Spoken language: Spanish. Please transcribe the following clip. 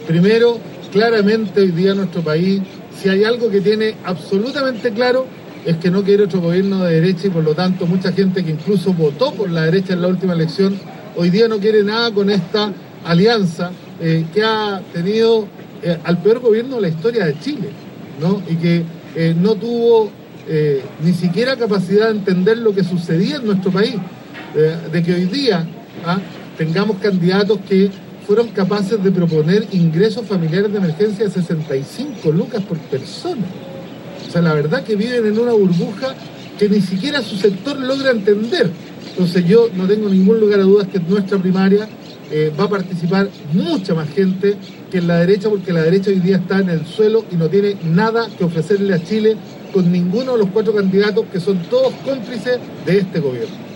Primero, claramente hoy día nuestro país, si hay algo que tiene absolutamente claro, es que no quiere otro gobierno de derecha y por lo tanto mucha gente que incluso votó por la derecha en la última elección, hoy día no quiere nada con esta alianza que ha tenido al peor gobierno de la historia de Chile, ¿no? Y que no tuvo ni siquiera capacidad de entender lo que sucedía en nuestro país, de que hoy día tengamos candidatos que fueron capaces de proponer ingresos familiares de emergencia de 65 lucas por persona. O sea, la verdad que viven en una burbuja que ni siquiera su sector logra entender. Entonces yo no tengo ningún lugar a dudas que en nuestra primaria va a participar mucha más gente que en la derecha, porque la derecha hoy día está en el suelo y no tiene nada que ofrecerle a Chile con ninguno de los 4 candidatos que son todos cómplices de este gobierno.